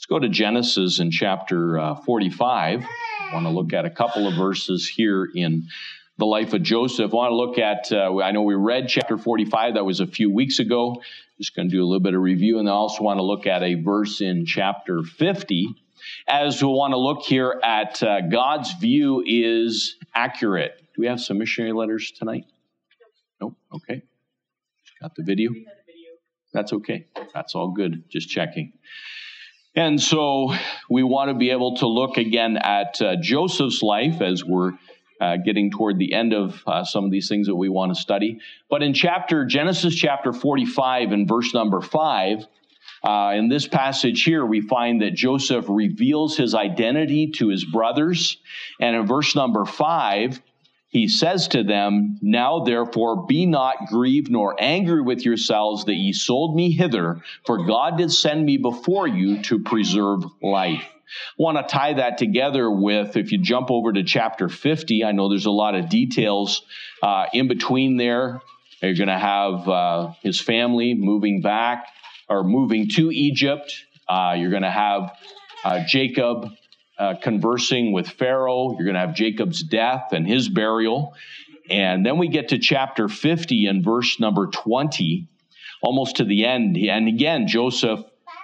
Let's go to Genesis in chapter 45. I want to look at a couple of verses here in the life of Joseph. I want to look at, I know we read chapter 45, that was a few weeks ago. Just going to do a little bit of review, and I also want to look at a verse in chapter 50, as we want to look here at God's view is accurate. Do we have some missionary letters tonight? Nope. Okay. Got the video? That's okay. That's all good. Just checking. And so we want to be able to look again at Joseph's life as we're getting toward the end of some of these things that we want to study. But in Genesis chapter 45 and verse number 5, in this passage here, we find that Joseph reveals his identity to his brothers. And in verse number 5, he says to them, "Now therefore be not grieved nor angry with yourselves that ye sold me hither, for God did send me before you to preserve life." I want to tie that together with, if you jump over to chapter 50, I know there's a lot of details in between there. You're going to have his family moving back or moving to Egypt. You're going to have Jacob conversing with Pharaoh. You're going to have Jacob's death and his burial. And then we get to chapter 50 and verse number 20, almost to the end. And again, Joseph,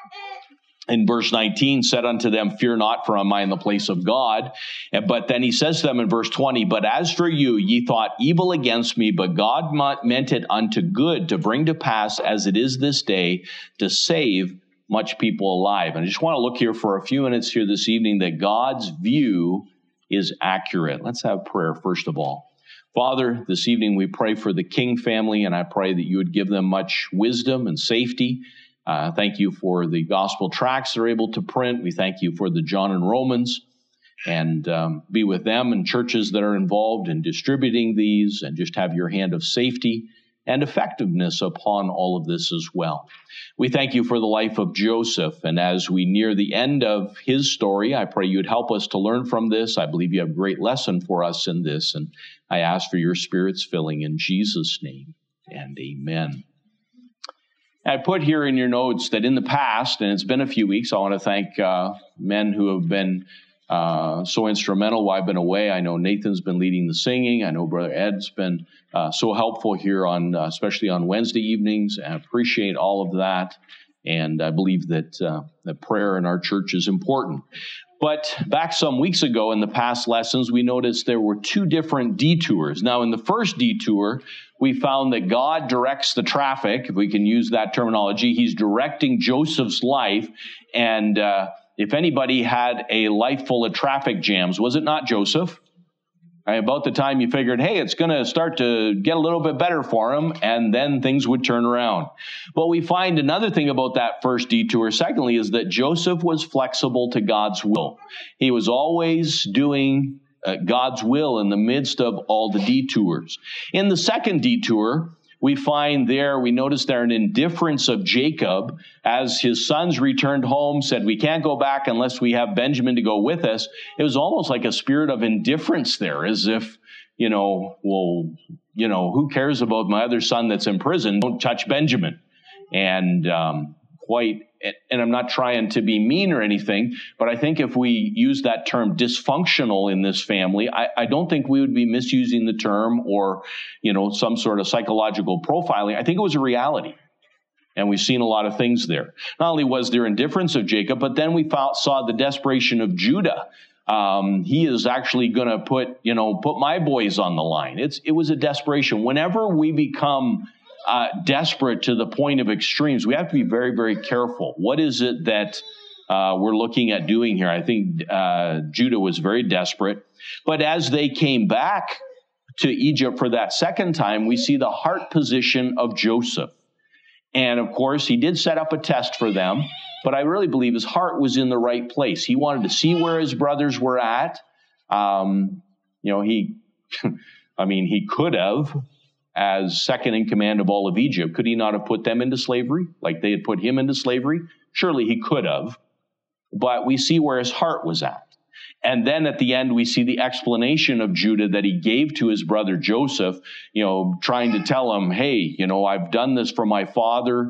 in verse 19, said unto them, "Fear not, for am I in the place of God?" But then he says to them in verse 20, "But as for you, ye thought evil against me, but God meant it unto good, to bring to pass as it is this day, to save much people alive." And I just want to look here for a few minutes here this evening that God's view is accurate. Let's have prayer first of all. Father, this evening we pray for the King family, and I pray that you would give them much wisdom and safety. Thank you for the gospel tracts they're able to print. We thank you for the John and Romans, and be with them and churches that are involved in distributing these, and just have your hand of safety and effectiveness upon all of this as well. We thank you for the life of Joseph, and as we near the end of his story, I pray you'd help us to learn from this. I believe you have a great lesson for us in this, and I ask for your Spirit's filling in Jesus' name, and amen. I put here in your notes that in the past, and it's been a few weeks, I want to thank men who have been so instrumental while I've been away. I know Nathan's been leading the singing. I know Brother Ed's been so helpful here on, especially on Wednesday evenings. I appreciate all of that, and I believe that prayer in our church is important. But back some weeks ago in the past lessons, we noticed there were two different detours. Now, in the first detour, we found that God directs the traffic, if we can use that terminology. He's directing Joseph's life, and if anybody had a life full of traffic jams, was it not Joseph? About the time you figured, hey, it's going to start to get a little bit better for him, and then things would turn around. But we find another thing about that first detour, secondly, is that Joseph was flexible to God's will. He was always doing God's will in the midst of all the detours. In the second detour, we notice there an indifference of Jacob as his sons returned home, said, "We can't go back unless we have Benjamin to go with us." It was almost like a spirit of indifference there, as if, who cares about my other son that's in prison? Don't touch Benjamin. And I'm not trying to be mean or anything, but I think if we use that term dysfunctional in this family, I don't think we would be misusing the term or, some sort of psychological profiling. I think it was a reality. And we've seen a lot of things there. Not only was there indifference of Jacob, but then we saw the desperation of Judah. He is actually going to put my boys on the line. It was a desperation. Whenever we become desperate to the point of extremes, we have to be very, very careful. What is it that we're looking at doing here? I think Judah was very desperate. But as they came back to Egypt for that second time, we see the heart position of Joseph. And of course, he did set up a test for them, but I really believe his heart was in the right place. He wanted to see where his brothers were at. He could have, as second in command of all of Egypt, could he not have put them into slavery like they had put him into slavery? Surely he could have, but we see where his heart was at. And then at the end, we see the explanation of Judah that he gave to his brother Joseph, trying to tell him, hey, I've done this for my father,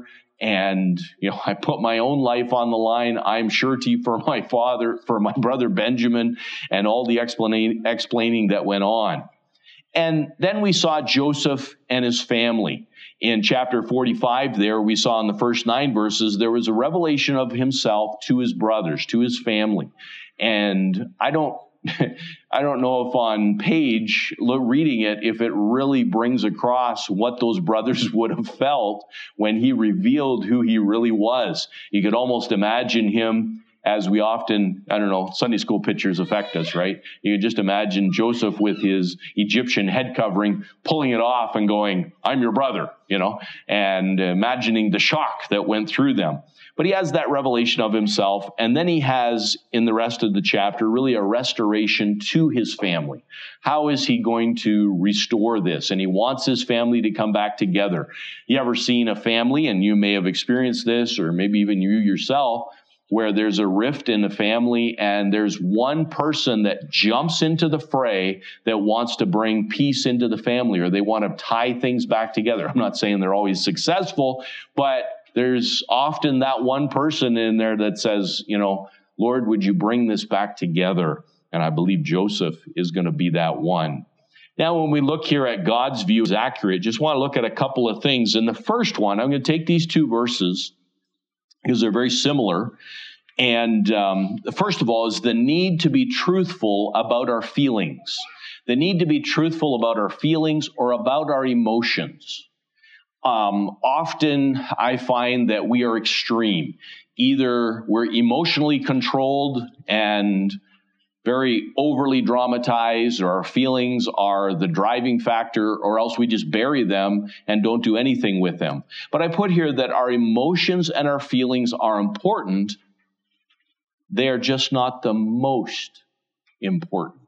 And, I put my own life on the line, I'm surety for my father, for my brother Benjamin, and all the explaining that went on. And then we saw Joseph and his family. In chapter 45 there, we saw in the first 9 verses, there was a revelation of himself to his brothers, to his family. And I don't know if on page, reading it, if it really brings across what those brothers would have felt when he revealed who he really was. You could almost imagine him, as we often, Sunday school pictures affect us, right? You can just imagine Joseph with his Egyptian head covering, pulling it off and going, I'm your brother, and imagining the shock that went through them. But he has that revelation of himself, and then he has, in the rest of the chapter, really a restoration to his family. How is he going to restore this? And he wants his family to come back together. You ever seen a family, and you may have experienced this, or maybe even you yourself, where there's a rift in the family and there's one person that jumps into the fray that wants to bring peace into the family, or they want to tie things back together. I'm not saying they're always successful, but there's often that one person in there that says, Lord, would you bring this back together? And I believe Joseph is going to be that one. Now, when we look here at God's view is accurate, just want to look at a couple of things. And the first one, I'm going to take these 2 verses because they're very similar. And first of all is the need to be truthful about our feelings. The need to be truthful about our feelings or about our emotions. Often I find that we are extreme. Either we're emotionally controlled and very overly dramatized, or our feelings are the driving factor, or else we just bury them and don't do anything with them. But I put here that our emotions and our feelings are important. They are just not the most important.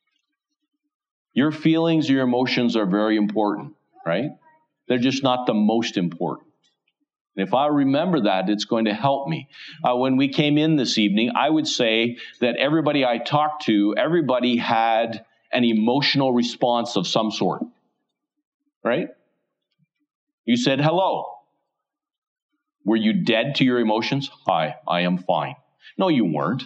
Your feelings, your emotions are very important, right? They're just not the most important. And if I remember that, it's going to help me. When we came in this evening, I would say that everybody I talked to, everybody had an emotional response of some sort, right? You said hello. Were you dead to your emotions? Hi, I am fine. No, you weren't.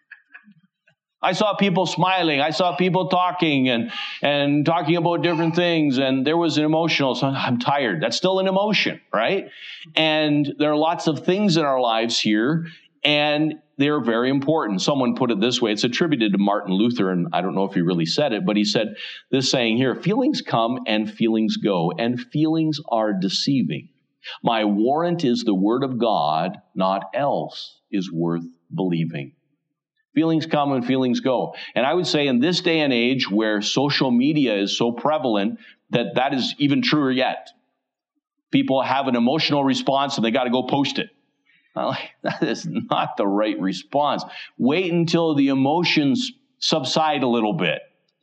I saw people smiling. I saw people talking and talking about different things. And there was an emotional, so I'm tired. That's still an emotion, right? And there are lots of things in our lives here, and they're very important. Someone put it this way. It's attributed to Martin Luther, and I don't know if he really said it, but he said this saying here, feelings come and feelings go, and feelings are deceiving. My warrant is the word of God, naught else is worth believing. Feelings come and feelings go. And I would say in this day and age where social media is so prevalent, that is even truer yet. People have an emotional response and they got to go post it. That is not the right response. Wait until the emotions subside a little bit.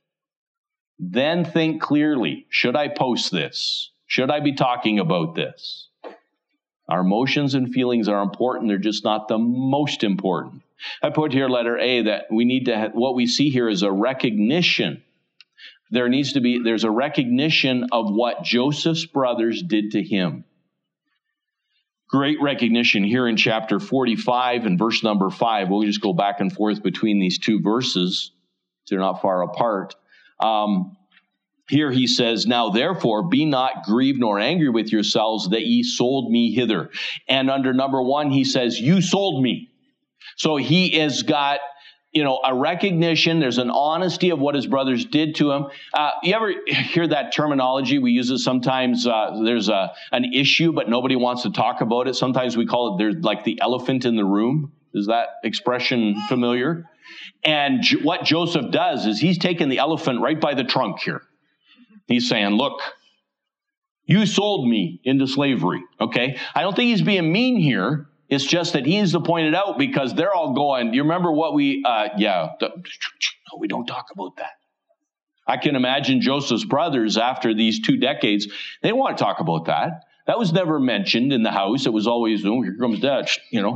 Then think clearly. Should I post this? Should I be talking about this? Our emotions and feelings are important. They're just not the most important. I put here letter A that we need to what we see here is a recognition. There's a recognition of what Joseph's brothers did to him. Great recognition here in chapter 45 and verse number 5. We'll just go back and forth between these 2 verses. They're not far apart. Here he says, now therefore be not grieved nor angry with yourselves that ye sold me hither. And under number 1, he says, you sold me. So he has got, a recognition. There's an honesty of what his brothers did to him. You ever hear that terminology? We use it sometimes. There's an issue, but nobody wants to talk about it. Sometimes we call it, there's like the elephant in the room. Is that expression familiar? And what Joseph does is he's taking the elephant right by the trunk here. He's saying, look, you sold me into slavery, okay? I don't think he's being mean here. It's just that he needs to point it out because they're all going, you remember what we, no, we don't talk about that. I can imagine Joseph's brothers after these 2 decades, they don't want to talk about that. That was never mentioned in the house. It was always, oh, here comes Dad,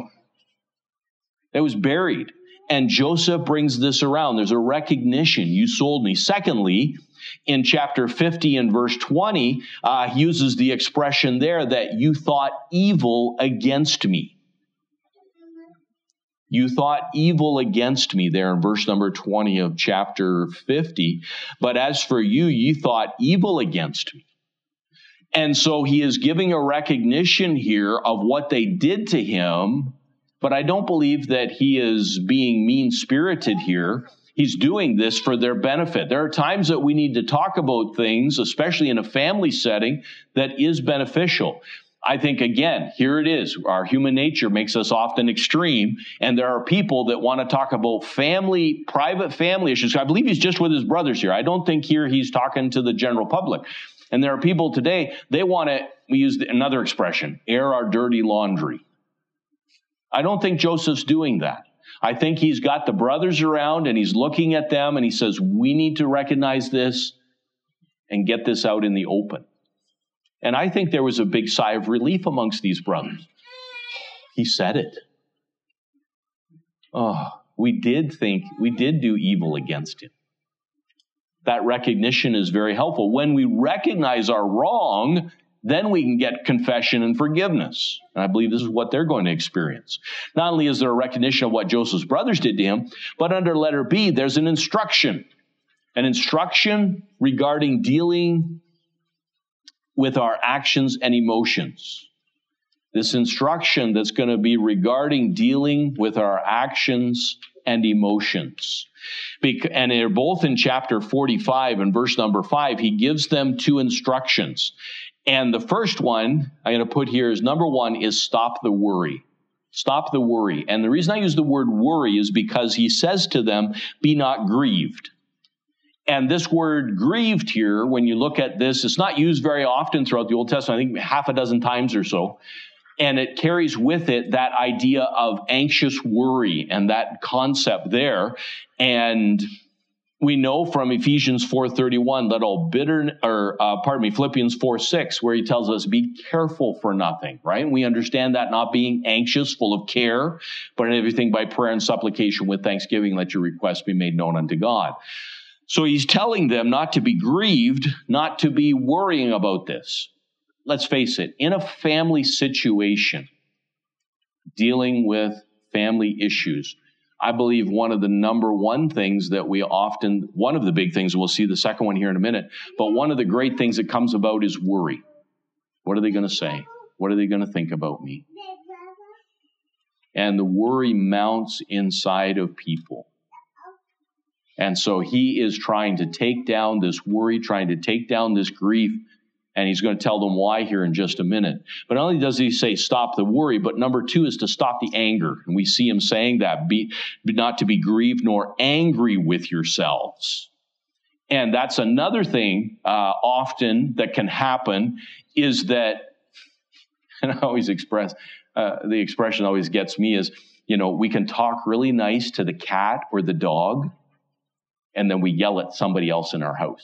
It was buried. And Joseph brings this around. There's a recognition. You sold me. Secondly, In chapter 50 and verse 20, he uses the expression there that you thought evil against me. You thought evil against me there in verse number 20 of chapter 50. But as for you, you thought evil against me. And so he is giving a recognition here of what they did to him. But I don't believe that he is being mean-spirited here. He's doing this for their benefit. There are times that we need to talk about things, especially in a family setting, that is beneficial. I think, again, here it is. Our human nature makes us often extreme, and there are people that want to talk about family, private family issues. I believe he's just with his brothers here. I don't think here he's talking to the general public. And there are people today, they want to, we use another expression, air our dirty laundry. I don't think Joseph's doing that. I think he's got the brothers around, and he's looking at them, and he says, we need to recognize this and get this out in the open. And I think there was a big sigh of relief amongst these brothers. He said it. Oh, we did do evil against him. That recognition is very helpful. When we recognize our wrong, then we can get confession and forgiveness. And I believe this is what they're going to experience. Not only is there a recognition of what Joseph's brothers did to him, but under letter B, there's an instruction. An instruction regarding dealing with our actions and emotions. This instruction that's going to be regarding dealing with our actions and emotions. And they're both in chapter 45 and verse number 5. He gives them two instructions. And the first one I'm going to put here is number 1 is stop the worry. Stop the worry. And the reason I use the word worry is because he says to them, be not grieved. And this word grieved here, when you look at this, it's not used very often throughout the Old Testament, I think half a dozen times or so. And it carries with it that idea of anxious worry and that concept there. And we know from Ephesians 4:31 that all Philippians 4:6, where he tells us, be careful for nothing, right? And we understand that not being anxious, full of care, but in everything by prayer and supplication with thanksgiving, let your requests be made known unto God. So he's telling them not to be grieved, not to be worrying about this. Let's face it, in a family situation, dealing with family issues, I believe one of the number one things that one of the big things, we'll see the second one here in a minute, but one of the great things that comes about is worry. What are they going to say? What are they going to think about me? And the worry mounts inside of people. And so he is trying to take down this worry, trying to take down this grief, and he's going to tell them why here in just a minute. But not only does he say stop the worry, but number 2 is to stop the anger. And we see him saying that, be not to be grieved nor angry with yourselves. And that's another thing often that can happen is that, and I always the expression always gets me is, we can talk really nice to the cat or the dog, and then we yell at somebody else in our house.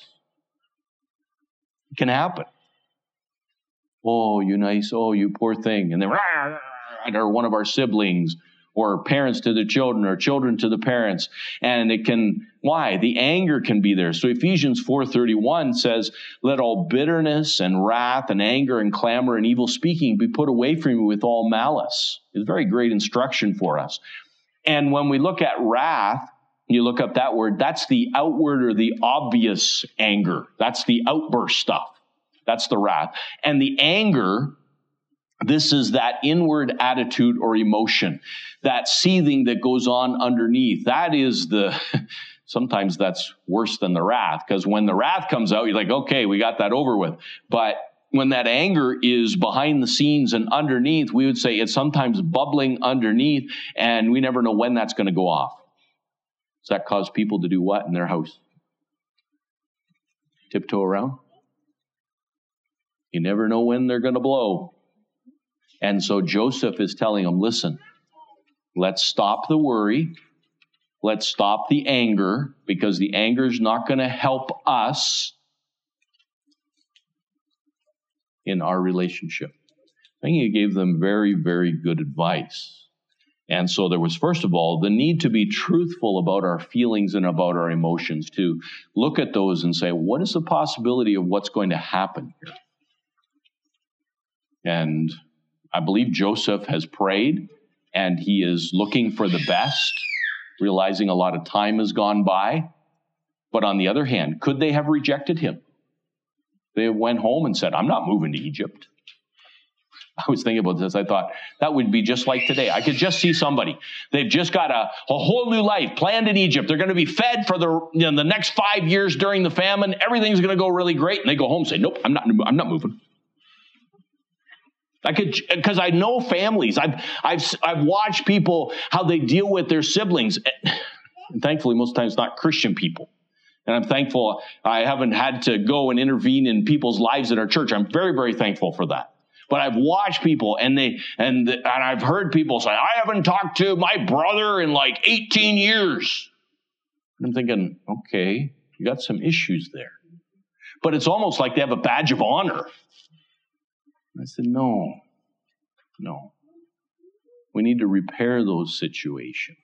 It can happen. Oh, you nice. Oh, you poor thing. And then, or one of our siblings, or parents to the children, or children to the parents. And why? The anger can be there. So Ephesians 4:31 says, let all bitterness and wrath and anger and clamor and evil speaking be put away from you with all malice. It's a very great instruction for us. And when we look at wrath, you look up that word, that's the outward or the obvious anger. That's the outburst stuff. That's the wrath. And the anger, this is that inward attitude or emotion, that seething that goes on underneath. That is sometimes that's worse than the wrath, because when the wrath comes out, you're like, okay, we got that over with. But when that anger is behind the scenes and underneath, we would say it's sometimes bubbling underneath, and we never know when that's going to go off. Does that cause people to do what in their house? Tiptoe around? You never know when they're going to blow. And so Joseph is telling them, listen, let's stop the worry. Let's stop the anger, because the anger is not going to help us in our relationship. I think he gave them very, very good advice. And so there was, first of all, the need to be truthful about our feelings and about our emotions, to look at those and say, what is the possibility of what's going to happen here? And I believe Joseph has prayed, and he is looking for the best, realizing a lot of time has gone by. But on the other hand, could they have rejected him? They went home and said, I'm not moving to Egypt. I was thinking about this. I thought that would be just like today. I could just see somebody. They've just got a whole new life planned in Egypt. They're going to be fed for the next 5 years during the famine. Everything's going to go really great. And they go home and say, nope, I'm not moving. I could, because I know families. I've watched people, how they deal with their siblings. And thankfully, most times not Christian people. And I'm thankful I haven't had to go and intervene in people's lives at our church. I'm very, very thankful for that. But I've watched people, and I've heard people say, I haven't talked to my brother in like 18 years. And I'm thinking, okay, you got some issues there. But it's almost like they have a badge of honor. And I said, no. We need to repair those situations.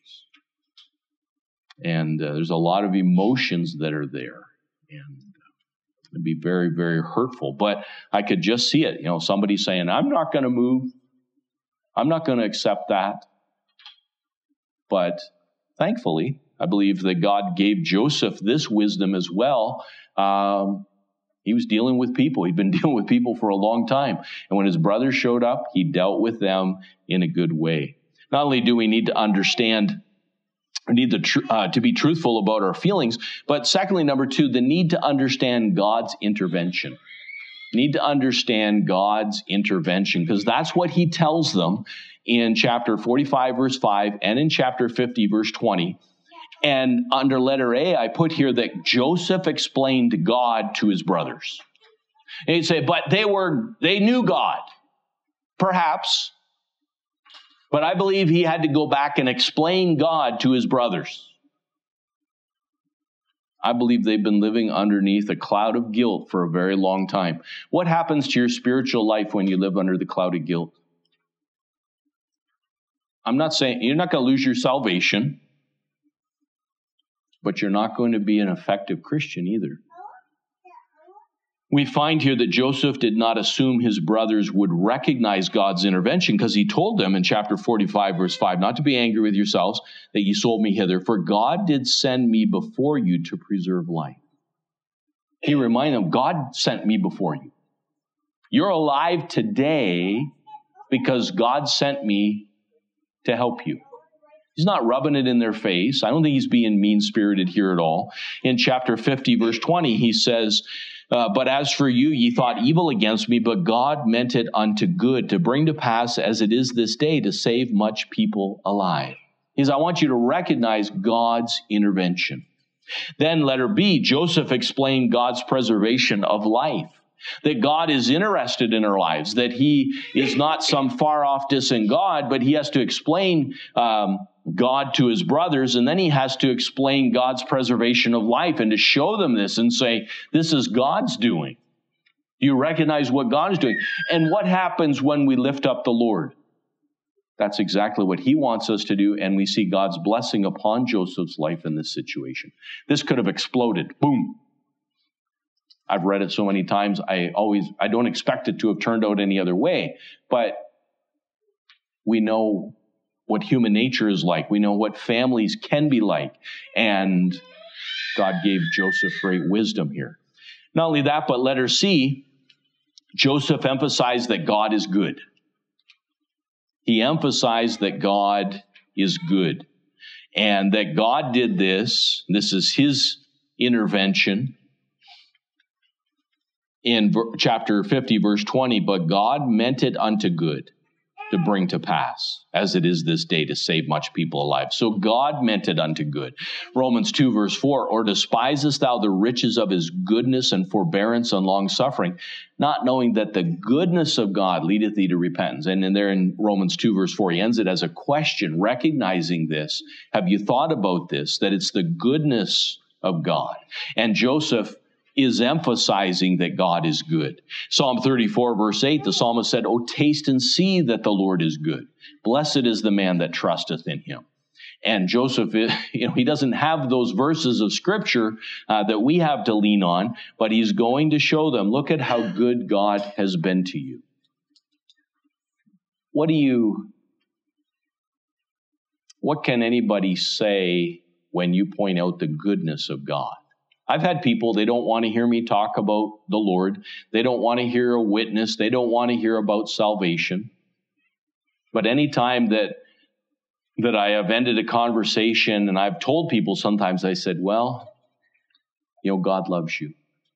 And there's a lot of emotions that are there. And it'd be very, very hurtful. But I could just see it. Somebody saying, I'm not going to move. I'm not going to accept that. But thankfully, I believe that God gave Joseph this wisdom as well. He was dealing with people. He'd been dealing with people for a long time. And when his brothers showed up, he dealt with them in a good way. Not only do we need to understand, we need to be truthful about our feelings, but secondly, number two, the need to understand God's intervention. Need to understand God's intervention, because that's what he tells them in chapter 45, verse 5, and in chapter 50, verse 20. And under letter A, I put here that Joseph explained God to his brothers. And he'd say, but they knew God. Perhaps. But I believe he had to go back and explain God to his brothers. I believe they've been living underneath a cloud of guilt for a very long time. What happens to your spiritual life when you live under the cloud of guilt? I'm not saying you're not going to lose your salvation, but you're not going to be an effective Christian either. We find here that Joseph did not assume his brothers would recognize God's intervention, because he told them in chapter 45, verse 5, not to be angry with yourselves that ye sold me hither, for God did send me before you to preserve life. He reminded them, God sent me before you. You're alive today because God sent me to help you. He's not rubbing it in their face. I don't think he's being mean-spirited here at all. In chapter 50, verse 20, he says, but as for you, ye thought evil against me, but God meant it unto good, to bring to pass as it is this day, to save much people alive. He says, I want you to recognize God's intervention. Then letter B, Joseph explained God's preservation of life. That God is interested in our lives, that he is not some far-off distant God, but he has to explain God to his brothers, and then he has to explain God's preservation of life and to show them this and say, this is God's doing. You recognize what God is doing. And what happens when we lift up the Lord? That's exactly what he wants us to do, and we see God's blessing upon Joseph's life in this situation. This could have exploded. Boom. I've read it so many times, I don't expect it to have turned out any other way. But we know what human nature is like. We know what families can be like. And God gave Joseph great wisdom here. Not only that, but letter C, Joseph emphasized that God is good. He emphasized that God is good. And that God did this. This is his intervention. In chapter 50, verse 20, but God meant it unto good to bring to pass, as it is this day, to save much people alive. So God meant it unto good. Romans 2, verse 4, or despisest thou the riches of his goodness and forbearance and long-suffering, not knowing that the goodness of God leadeth thee to repentance. And then there in Romans 2, verse 4, he ends it as a question, recognizing this. Have you thought about this, that it's the goodness of God? And Joseph is emphasizing that God is good. Psalm 34, verse 8, the psalmist said, "Oh, taste and see that the Lord is good. Blessed is the man that trusteth in him." And Joseph, he doesn't have those verses of Scripture that we have to lean on, but he's going to show them, look at how good God has been to you. What can anybody say when you point out the goodness of God? I've had people, they don't want to hear me talk about the Lord. They don't want to hear a witness. They don't want to hear about salvation. But anytime that I have ended a conversation and I've told people sometimes, I said, well, God loves you.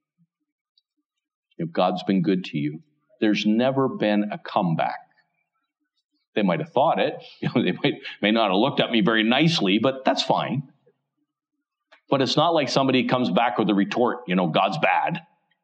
If God's been good to you, there's never been a comeback. They might have thought it. They may not have looked at me very nicely, but that's fine. But it's not like somebody comes back with a retort, God's bad.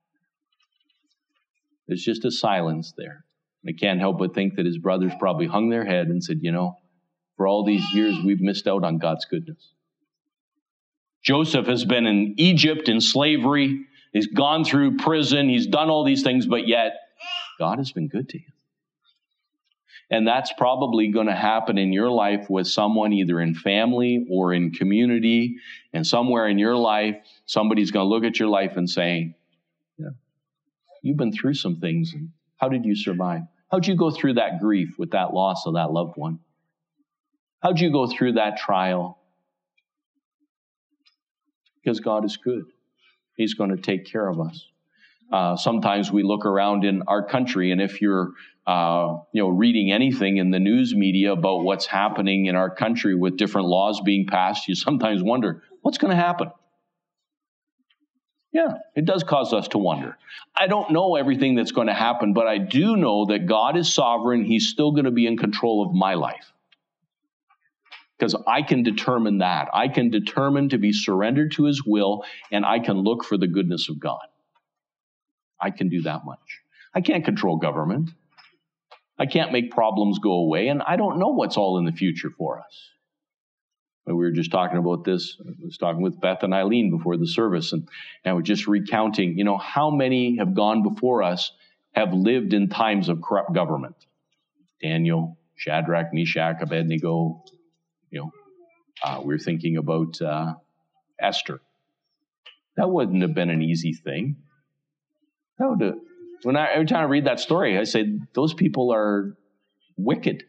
There's just a silence there. I can't help but think that his brothers probably hung their head and said, for all these years, we've missed out on God's goodness. Joseph has been in Egypt in slavery. He's gone through prison. He's done all these things, but yet God has been good to him. And that's probably going to happen in your life with someone either in family or in community. And somewhere in your life, somebody's going to look at your life and say, you've been through some things. And how did you survive? How'd you go through that grief with that loss of that loved one? How'd you go through that trial? Because God is good. He's going to take care of us. Sometimes we look around in our country, and if you're reading anything in the news media about what's happening in our country with different laws being passed, you sometimes wonder, what's going to happen? Yeah, it does cause us to wonder. I don't know everything that's going to happen, but I do know that God is sovereign. He's still going to be in control of my life. Because I can determine that. I can determine to be surrendered to his will, and I can look for the goodness of God. I can do that much. I can't control government. I can't make problems go away, and I don't know what's all in the future for us. We were just talking about this. I was talking with Beth and Eileen before the service, and we're just recounting, how many have gone before us have lived in times of corrupt government. Daniel, Shadrach, Meshach, Abednego. We're thinking about Esther. That wouldn't have been an easy thing. Every time I read that story, I say, those people are wicked.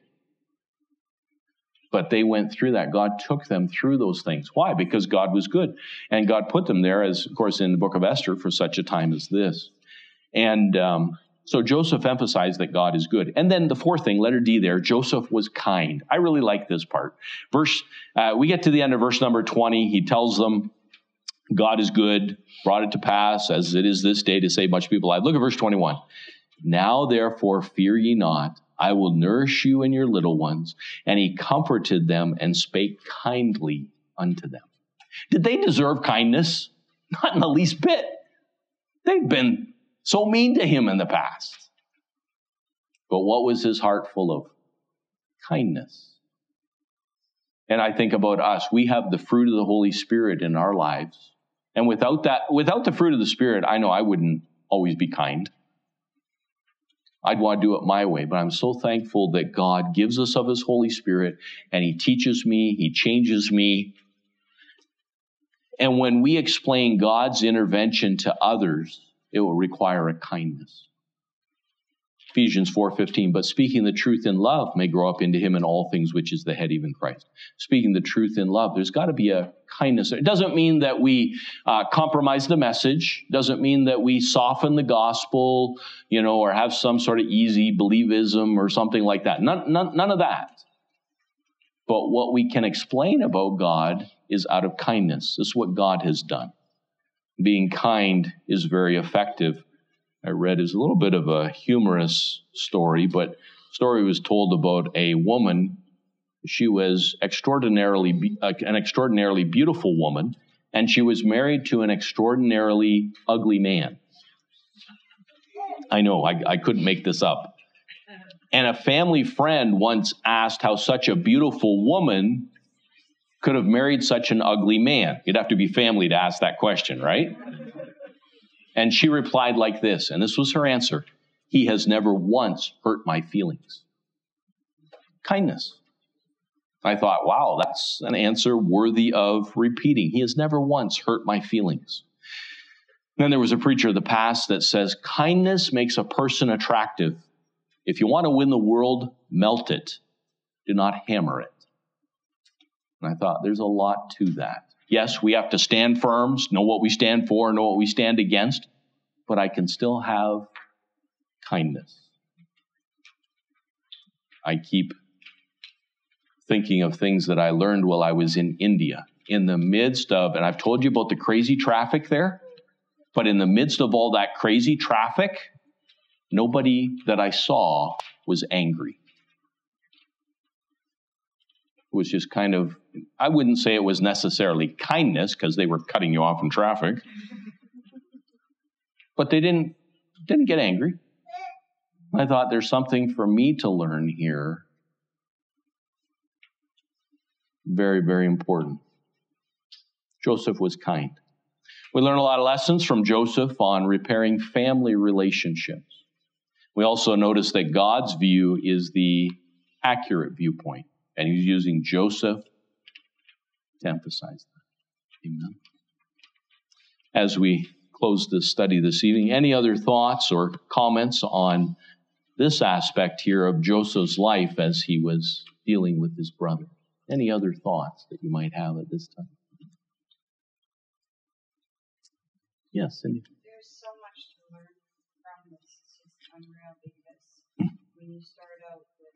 But they went through that. God took them through those things. Why? Because God was good. And God put them there, as, of course, in the book of Esther, for such a time as this. And so Joseph emphasized that God is good. And then the fourth thing, letter D there, Joseph was kind. I really like this part. We get to the end of verse number 20. He tells them, God is good, brought it to pass, as it is this day, to save much people alive. Look at verse 21. Now, therefore, fear ye not. I will nourish you and your little ones. And he comforted them and spake kindly unto them. Did they deserve kindness? Not in the least bit. They've been so mean to him in the past. But what was his heart full of? Kindness. And I think about us. We have the fruit of the Holy Spirit in our lives. And without the fruit of the Spirit, I know I wouldn't always be kind. I'd want to do it my way, but I'm so thankful that God gives us of his Holy Spirit, and he teaches me, he changes me. And when we explain God's intervention to others, it will require a kindness. Ephesians 4:15, but speaking the truth in love may grow up into him in all things, which is the head, even Christ. Speaking the truth in love, there's got to be a kindness. It doesn't mean that we compromise the message. It doesn't mean that we soften the gospel, or have some sort of easy believism or something like that. None of that. But what we can explain about God is out of kindness. This is what God has done. Being kind is very effective. I read is a little bit of a humorous story, but the story was told about a woman. She was an extraordinarily beautiful woman, and she was married to an extraordinarily ugly man. I know, I couldn't make this up. And a family friend once asked how such a beautiful woman could have married such an ugly man. You'd have to be family to ask that question, right? And she replied like this, and this was her answer: he has never once hurt my feelings. Kindness. I thought, wow, that's an answer worthy of repeating. He has never once hurt my feelings. Then there was a preacher of the past that says, kindness makes a person attractive. If you want to win the world, melt it. Do not hammer it. And I thought, there's a lot to that. Yes, we have to stand firm, know what we stand for, know what we stand against, but I can still have kindness. I keep thinking of things that I learned while I was in India. In the midst of, and I've told you about the crazy traffic there, but in the midst of all that crazy traffic, nobody that I saw was angry. It was just kind of, I wouldn't say it was necessarily kindness because they were cutting you off in traffic, but they didn't get angry. I thought there's something for me to learn here. Very, very important. Joseph was kind. We learn a lot of lessons from Joseph on repairing family relationships. We also notice that God's view is the accurate viewpoint, and he's using Joseph to emphasize that. Amen. As we close this study this evening, any other thoughts or comments on this aspect here of Joseph's life as he was dealing with his brother? Any other thoughts that you might have at this time? Yes, Cindy. There's so much to learn from this. It's just unreal because when you start out with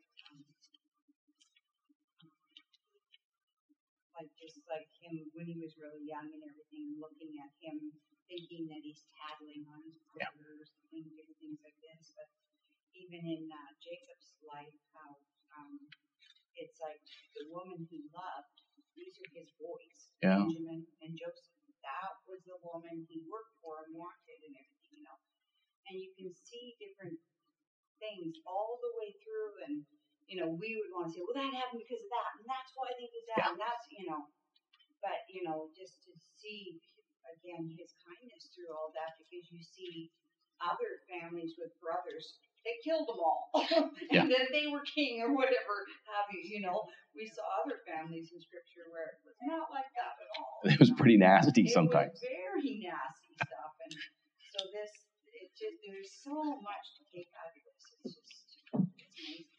like him when he was really young and everything, looking at him, thinking that he's tattling on his brothers and different things like this. But even in Jacob's life, how it's like the woman he loved, these are his boys, Benjamin and Joseph. That was the woman he worked for and wanted and everything, And you can see different things all the way through. And, we would want to say, well, that happened because of that. And that's why they did that. Yeah. And that's, but, just to see, again, his kindness through all that, because you see other families with brothers, they killed them all. And then they were king or whatever have you, We saw other families in Scripture where it was not like that at all. It was pretty nasty sometimes. It was very nasty stuff. And so there's so much to take out of this. It's amazing.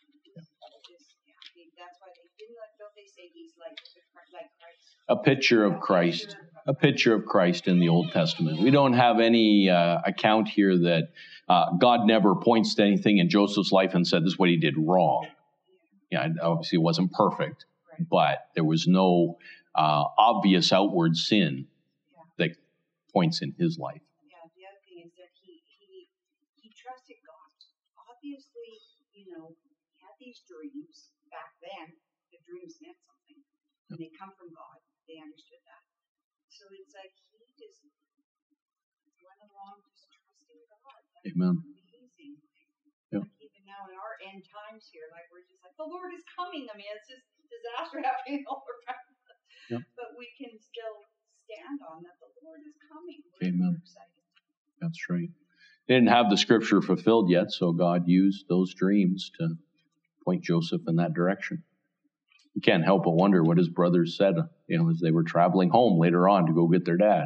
That's why don't they say he's like Christ? A picture of Christ. A picture of Christ in the Old Testament. We don't have any account here that God never points to anything in Joseph's life and said this is what he did wrong. Yeah, obviously it wasn't perfect, but there was no obvious outward sin that points in his life. Yeah, the other thing is that he trusted God. Obviously, he had these dreams back then. The dreams meant something. When they come from God, they understood that. So it's like he just went along just trusting God. That's Amen. Amazing. Yep. Like even now in our end times here, like we're just like, the Lord is coming. I mean, it's just disaster happening all around us. Yep. But we can still stand on that the Lord is coming. We're excited. That's right. They didn't have the scripture fulfilled yet, so God used those dreams to point Joseph in that direction. You can't help but wonder what his brothers said, as they were traveling home later on to go get their dad,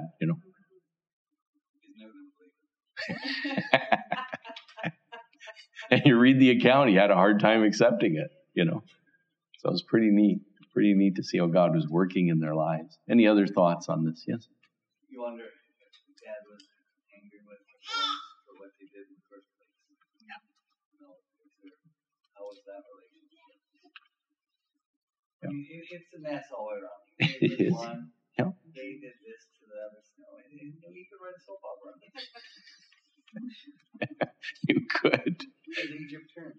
And you read the account, he had a hard time accepting it, So it's pretty neat to see how God was working in their lives. Any other thoughts on this? Yes? You wonder if Dad was angry with the boys for what they did in the first place. Yeah. How was that relationship? Yeah. I mean, it's a mess all around. It is. One, yeah. They did this to the other. You could write a soap opera. You could. Egypt turn.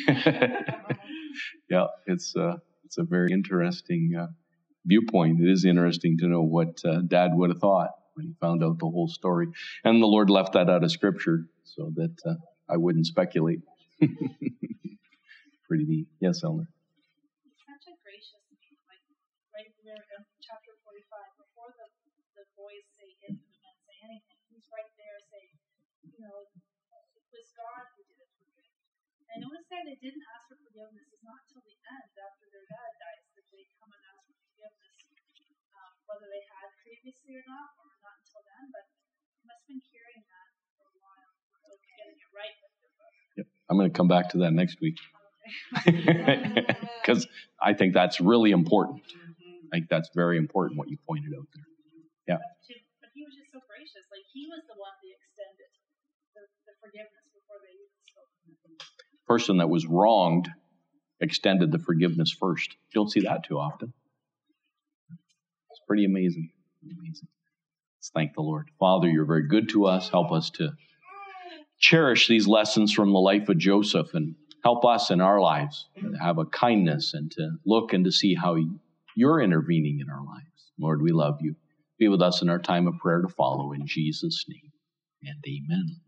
Yeah, it's a very interesting viewpoint. It is interesting to know what Dad would have thought when he found out the whole story. And the Lord left that out of Scripture so that I wouldn't speculate. Pretty neat. Yes, Eleanor? Such a gracious, right there in chapter 45, before the boys say it and say anything, he he's right there saying, you know, it was God who did it for good. And notice that they didn't ask for forgiveness. It's not until the end, after their dad dies, that they come and ask for forgiveness, whether they had previously or not until then. But they must have been carrying that for a while, getting it right with their brother. Yep. I'm going to come back to that next week. Because I think that's really important. I think that's very important what you pointed out there. Yeah. But he was just so gracious. Like, he was the one that extended the forgiveness before they even spoke. The person that was wronged extended the forgiveness first. You don't see that too often. It's pretty amazing. Amazing. Let's thank the Lord. Father, you're very good to us. Help us to cherish these lessons from the life of Joseph, and help us in our lives to have a kindness and to look and to see how you're intervening in our lives. Lord, we love you. Be with us in our time of prayer to follow. In Jesus' name, and amen.